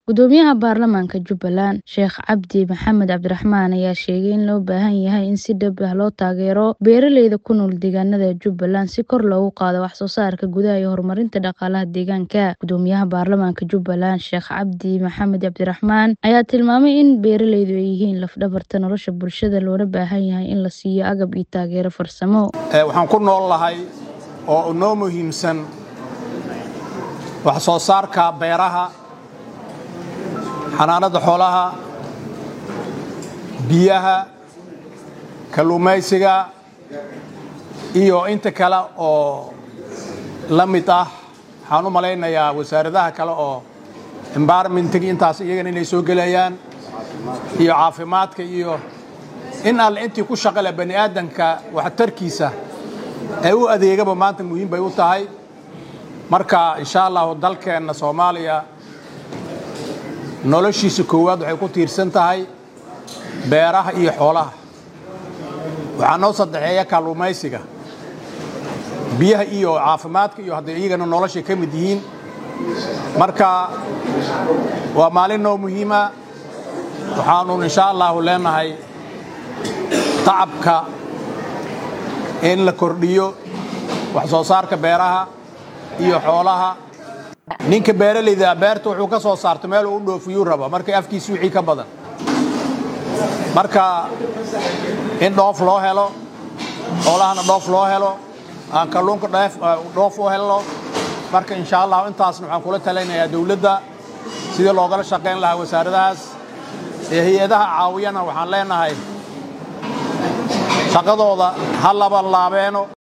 Gudoomiyaha baarlamaanka Jubbaland Sheekh Cabdi Maxamed Cabdiraxmaan ayaa sheegay in loo baahan yahay in si dhab ah loo taageero beeraleyda ku nool deegaanada Jubbaland si kor loogu qaado wax soo saarka gudaha iyo horumarinta dhaqaalaha deegaanka. Gudoomiyaha baarlamaanka Jubbaland Sheekh Cabdi Maxamed Cabdiraxmaan ayaa tilmaamay in beeraleydu ay yihiin laf-dhabarta nolosha bulshada loona baahan yahay in la siiyo agab iyo taageero farsamo. Waxaan ku noolahay oo noo muhiimsan wax soo saarka beeraha, xanaanada xoolaha, biyaha, kalluumaysiga iyo inta kale oo la mid ah. Waxaan u malaynayaa wasaaradaha kale oo environment-ga intaas iyagana inay soo gelayaan iyo caafimaadka iyo in alle intii ku shaqale bani aadanka waxtarkiisa ay u adeegaba maanta muhiim bay u tahay. Marka insha Allah dalkeena Soomaaliya noloshiisa koowaad waxay ku tiirsan tahay beeraha iyo xoolaha. Waxaa noo saddexeeya kalluumaysiga, biyaha iyo caafimaadka iyo hadda iyagana nolosha ka mid yihiin. Marka waa maalin noo muhiima. Waxaanu insha Allah leenahay tacabka in la kordhiyo wax soo saarka beeraha iyo xoolaha. ninka beeraleyda beerta wuxuu ka soo saarto meel uu dhoofiyo raba markay afkiisu wixii ka badan. Marka in dhoof loo helo, xoolahana dhoof loo helo, aan kalluunka dhoof u helo. Marka insha Allah intaasna waxaan kula talinayaa dawladda sidii looga shaqeyn lahaa wasaaradahaas ee hay'adaha caawiyana waxaan leenahay shaqadooda ha laba laabeeno.